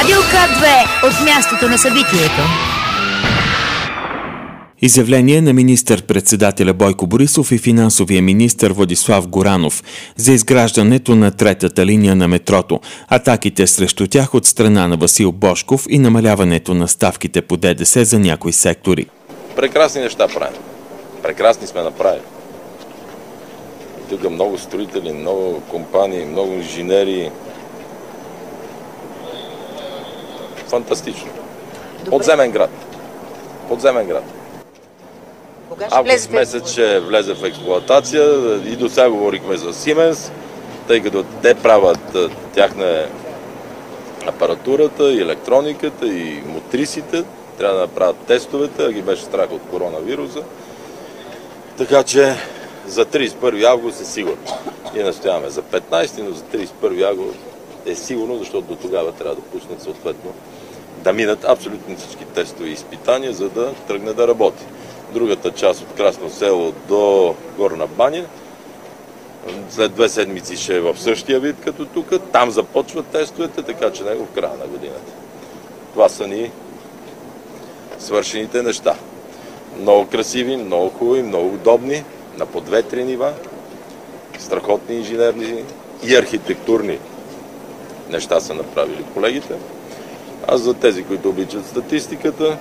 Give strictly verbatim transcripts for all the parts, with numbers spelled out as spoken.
Радио К две от мястото на събитието. Изявление на министър-председателя Бойко Борисов и финансовия министър Владислав Горанов за изграждането на третата линия на метрото, атаките срещу тях от страна на Васил Божков и намаляването на ставките по Д Д С за някои сектори. Прекрасни неща правим. Прекрасни сме направили. Тук много строители, много компании, много инженери. Фантастично. Подземен град. Подземен град. Август месец ще влезе в експлоатация и до сега говорихме за Сименс, тъй като те правят тяхна апаратурата, и електрониката, и мотрисите. Трябва да направят тестовете, а ги беше страх от коронавируса. Така че за тридесет и първи август е сигурно. Ние настояваме за петнайсети, но за тридесет и първи август е сигурно, защото до тогава трябва да пуснат съответно да минат абсолютно всички тестове и изпитания, за да тръгне да работи. Другата част от Красно село до Горна баня, след две седмици ще е в същия вид като тук. Там започват тестовете, така че него в края на годината. Това са ни свършените неща. Много красиви, много хубави, много удобни, на по две-три нива, страхотни инженерни и архитектурни неща са направили колегите. Аз за тези, които обичат статистиката,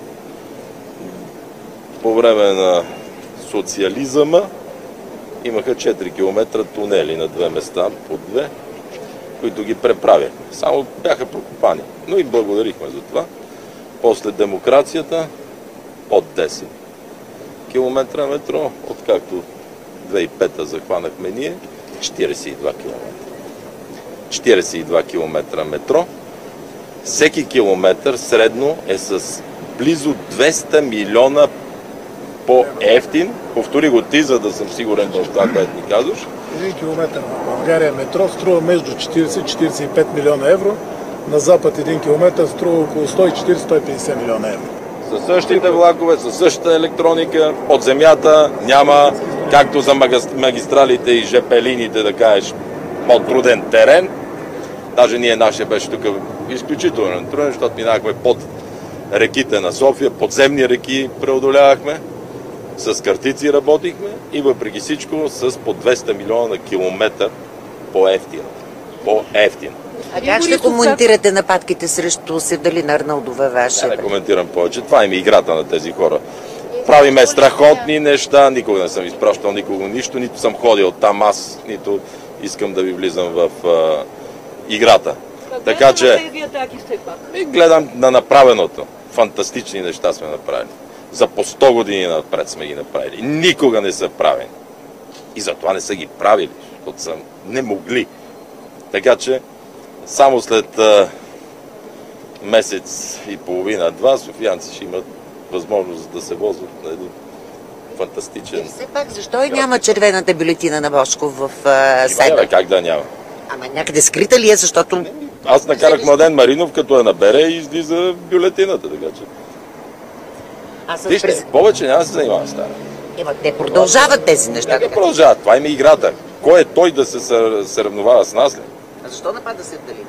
по време на социализъма имаха четири километра тунели на две места, по две, които ги преправяха. Само бяха прокопани. Но и благодарихме за това. После демокрацията под десет километра метро, откакто две хиляди и пета захванахме ние, четирийсет и два километра. четирийсет и два километра метро. Всеки километър средно е с близо двеста милиона по-ефтин. Повтори го ти, за да съм сигурен в това, което ни казваш. Един километър в България метро струва между четирийсет и четирийсет и пет милиона евро. На запад един километър струва около сто и четирийсет до сто и петдесет милиона евро. Със същите влакове, със същата електроника, под земята няма, както за магистралите и жп линиите, да кажеш, по-труден терен. Даже ние нашия беше тук изключително труден, защото минахме под реките на София, подземни реки преодолявахме, с картици работихме и въпреки всичко с по двеста милиона на километър по-ефтино. По-ефтино. А как ще коментирате нападките срещу Севдалин Арнаудова, ваше? Не коментирам повече. Това има играта на тези хора. Правиме страхотни неща, никога не съм изпращал никого нищо, нито съм ходил там аз, нито искам да ви влизам в а, играта. Така че и гледам на направеното. Фантастични неща сме направили. За по сто години напред сме ги направили. Никога не са правени. И затова не са ги правили, защото са не могли. Така че само след а, месец и половина-два софиянци ще имат възможност да се возват на един фантастичен... И все пак, защо и няма червената бюлетина на Божков в сайта? Има, как да няма? Ама някъде скрита ли е, защото... Аз накарах Младен Маринов, като я набере и излиза бюлетината, така че... Вижте, през... повече няма да се занимава с това. Ема, те продължават тези неща. Не продължават, това има играта. Кой е той да се съревновава с нас ли? А защо напада Севдалин?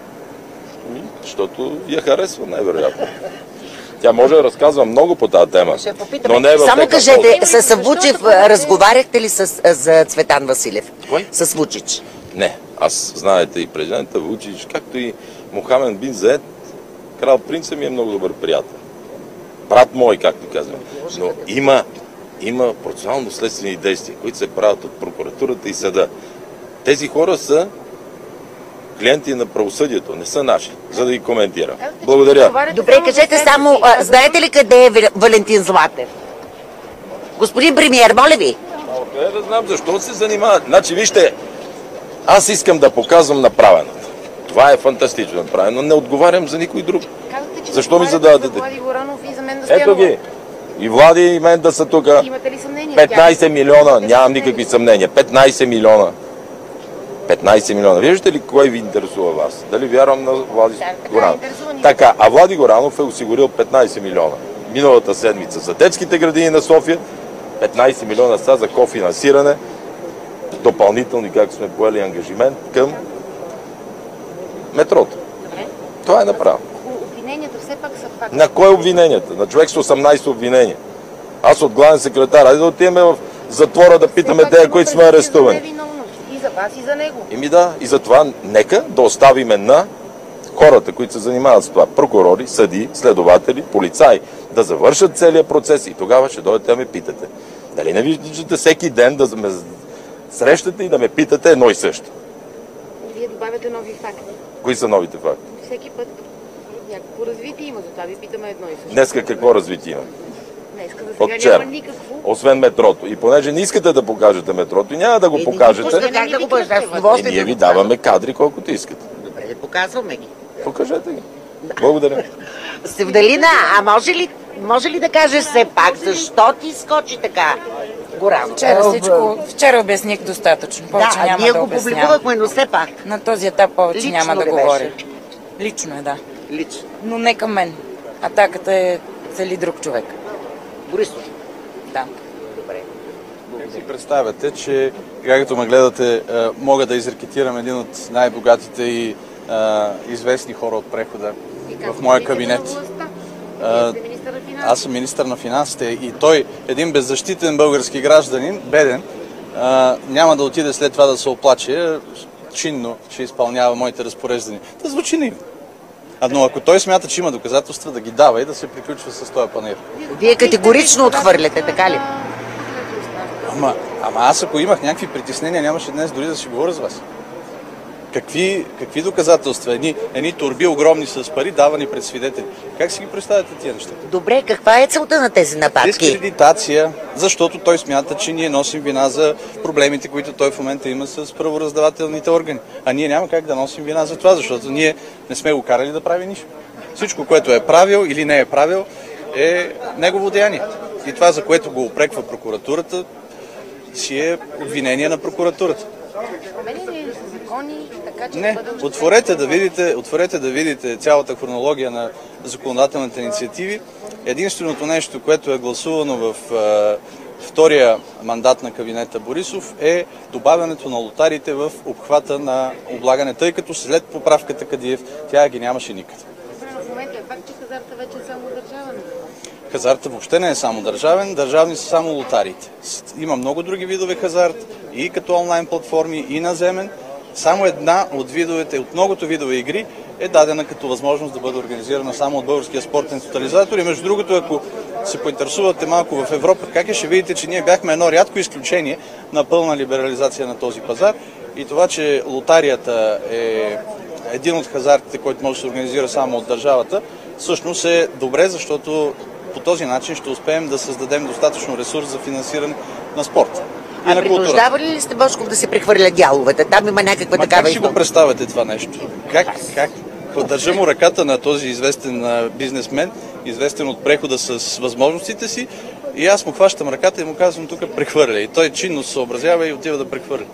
Защото я харесва, най-вероятно. Тя може да разказва много по тази тема. Но не е Само кажете, с Вучич разговаряхте ли с, за Цветан Василев? Кой? С Вучич. Не, аз знаете и президента Вучич, както и Мохамед бин Заед, крал принца ми е много добър приятел. Брат мой, както казвам. Но има, има процесуално-следствени действия, които се правят от прокуратурата и съда. Тези хора са клиенти на правосъдието, не са наши, за да ги коментирам. Благодаря. Добре, кажете само, а, знаете ли къде е Валентин Златев? Господин премиер, моля ви. Къде да знам, защо се занимават? Значи, вижте, аз искам да показвам направеното. Това е фантастично направено, не отговарям за никой друг. Казвате, че защо ми задавате? Влади Горанов и за мен да Ето ги. И Влади, и мен да са тук. Имате ли съмнение? петнайсет милиона, нямам никакви съмнения. петнайсет милиона. петнайсет милиона. Виждате ли кой ви интересува вас? Дали вярвам на Влади да, Горанов? Така, така, а Влади Горанов е осигурил петнайсет милиона. Миналата седмица за детските градини на София, петнайсет милиона са за кофинансиране, допълнителни, както сме поели ангажимент към метрото. Това е направо. Обвиненията все пак са факт. На кой обвиненията? На човек с осемнайсет обвинения. Аз от главен секретар. Айде да отидем в затвора да питаме тези, които сме арестувани. И за вас, и за него. Ими да, и затова нека да оставиме на хората, които се занимават с това, прокурори, съдии, следователи, полицаи, да завършат целият процес и тогава ще дойдете да ме питате. Дали не виждате всеки ден да ме срещате и да ме питате едно и също? Вие добавяте нови факти. Кои са новите факти? Всеки път някакво развитие има, затова ви питаме едно и също. Днеска какво развитие има? Днеска за От сега вчера. няма никакво. Освен метрото. И понеже не искате да покажете метрото и няма да го Е, покажете, Как да го бъдеш? Аз с и удоволствие ние да ви го покажа. даваме кадри колкото искате. Добре, да показваме ги. Покажете ги. Благодаря. Севдалина, а може ли, може ли да кажеш все пак, защо ти скочи така Горанов? Вчера всичко, вчера обясних достатъчно. Повече Да, няма ние да го обяснявам. публикувахме, но все пак. На този етап повече Лично няма да ли говоря. беше? Лично е, да. Лично. Но не към мен. Атаката е цели друг човек. Борисов. Да. Добре. Как си представяте, че както ме гледате, мога да изрекетирам един от най-богатите и а, известни хора от прехода в моя кабинет. А, аз съм министър на финансите и той, един беззащитен български гражданин, беден, а, няма да отиде след това да се оплаче, чинно ще изпълнява моите разпореждания. Да звучи наивно. Но ако той смята, че има доказателства, да ги дава и да се приключва с този панер. Вие категорично отхвърляте, така ли? Ама, ама аз ако имах някакви притеснения, нямаше днес дори да си говоря с вас. Какви, какви доказателства? Едни, едни торби огромни с пари, давани пред свидетели. Как си ги представяте тия неща? Добре, каква е целта на тези нападки? Дискредитация, защото той смята, че ние носим вина за проблемите, които той в момента има с правораздавателните органи. А ние няма как да носим вина за това, защото ние не сме го карали да прави нищо. Всичко, което е правил или не е правил, е негово деяние. И това, за което го упреква прокуратурата, си е обвинение на прокуратурата. Променени ли са закони, така че Не, да бъдат... отворете да видите, отворете да видите цялата хронология на законодателните инициативи. Единственото нещо, което е гласувано в е, втория мандат на кабинета Борисов, е добавянето на лотариите в обхвата на облагане, тъй като след поправката Кадиев тя ги нямаше никъде. В момента е факт, че хазарта вече е само държавен. Хазарта въобще не е само държавен, държавни са само лотариите. Има много други видове хазарт, и като онлайн платформи, и наземен. Само една от видовете, от многото видове игри е дадена като възможност да бъде организирана само от Българския спортен тотализатор. И между другото, ако се поинтересувате малко в Европа, как е, ще видите, че ние бяхме едно рядко изключение на пълна либерализация на този пазар. И това, че лотарията е един от хазартите, който може да се организира само от държавата, всъщност е добре, защото по този начин ще успеем да създадем достатъчно ресурс за финансиране на спорта. И А на културата. принуждавали ли сте Божков да се прехвърля дяловете? Там има някаква Ма такава как си го измама. представяте това нещо? Как? Как? Държа му ръката на този известен а, бизнесмен, известен от прехода с възможностите си, и аз му хващам ръката и му казвам тук прехвърля. И той чинно се съобразява и отива да прехвърля.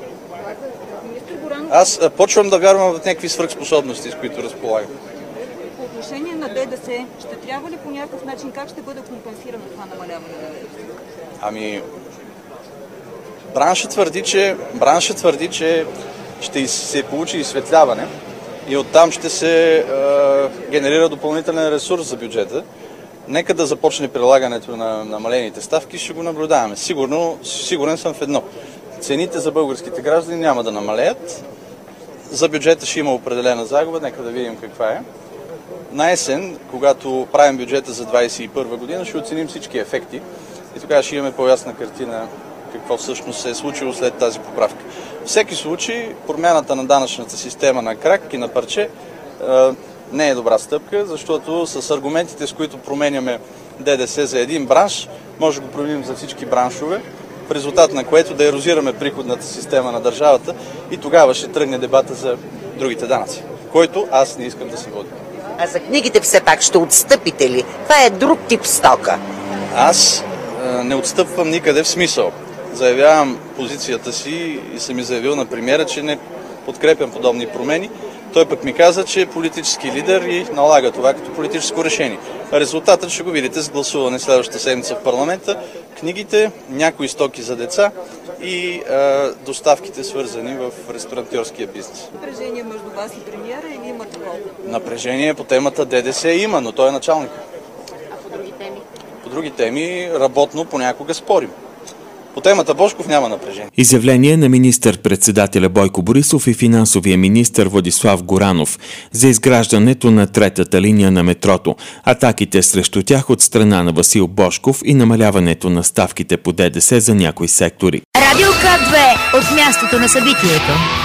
Аз а, почвам да вярвам в някакви свръхспособности, с които разполагам. По отношение на ДДС, ще трябва ли по някакъв начин, как ще бъде компенсирано това намаляване на ДДС? Ами, браншът твърди, че, браншът твърди, че ще се получи изсветляване и оттам ще се е, генерира допълнителен ресурс за бюджета. Нека да започне прилагането на намалените ставки, ще го наблюдаваме. Сигурно, сигурен съм в едно. Цените за българските граждани няма да намалеят. За бюджета ще има определена загуба, нека да видим каква е. На есен, когато правим бюджета за двадесет и първа година, ще оценим всички ефекти и тогава ще имаме по-ясна картина какво всъщност се е случило след тази поправка. В всеки случай, промяната на данъчната система на крак и на парче не е добра стъпка, защото с аргументите, с които променяме ДДС за един бранш, може да го променим за всички браншове, в резултат на което да ерозираме приходната система на държавата и тогава ще тръгне дебата за другите данъци, който аз не искам да се води. А за книгите все пак ще отстъпите ли? Това е друг тип стока. Аз е, не отстъпвам никъде в смисъл. Заявявам позицията си и съм и заявил на премиера, че не подкрепям подобни промени. Той пък ми каза, че е политически лидер и налага това като политическо решение. Резултатът ще го видите с гласуване следващата седмица в парламента. Книгите, някои стоки за деца и е, доставките свързани в ресторантьорския бизнес. Напрежение между вас и премиера или има такова? Напрежение по темата ДДС има, но той е началник. А по други теми? По други теми работно понякога спорим. По темата Божков няма напрежение. Изявление на министър-председателя Бойко Борисов и финансовия министър Владислав Горанов за изграждането на третата линия на метрото, атаките срещу тях от страна на Васил Божков и намаляването на ставките по ДДС за някои сектори. Радио К две от мястото на събитието.